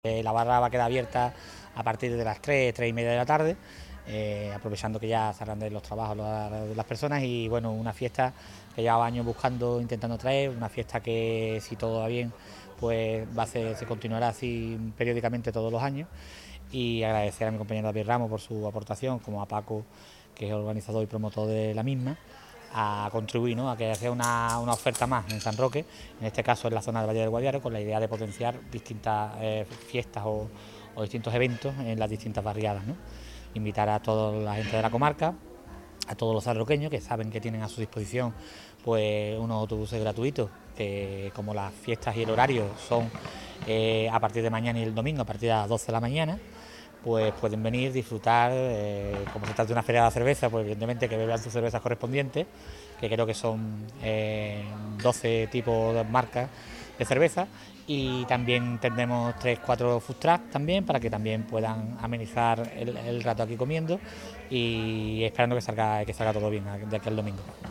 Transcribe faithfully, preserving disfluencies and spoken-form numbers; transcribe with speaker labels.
Speaker 1: Eh, la barra va a quedar abierta a partir de las tres, tres y media de la tarde, eh, aprovechando que ya saldrán de los trabajos las, las personas y bueno, una fiesta que llevaba años buscando, intentando traer, una fiesta que si todo va bien, pues va a ser, se continuará así periódicamente todos los años y agradecer a mi compañero David Ramos por su aportación, como a Paco, que es organizador y promotor de la misma, a contribuir, ¿no?, a que sea una, una oferta más en San Roque, en este caso en la zona del Valle del Guadiaro, con la idea de potenciar distintas eh, fiestas o, o distintos eventos en las distintas barriadas, ¿no? Invitar a toda la gente de la comarca, a todos los sanroqueños que saben que tienen a su disposición pues unos autobuses gratuitos, que como las fiestas y el horario son eh, a partir de mañana y el domingo a partir de las doce de la mañana, pues pueden venir, disfrutar, eh, como se trata de una feria de la cerveza, pues evidentemente que beban sus cervezas correspondientes, que creo que son eh, doce tipos de marcas de cerveza, y también tendremos tres cuatro food trucks también, para que también puedan amenizar el, el rato aquí comiendo, y esperando que salga, que salga todo bien de aquí al domingo.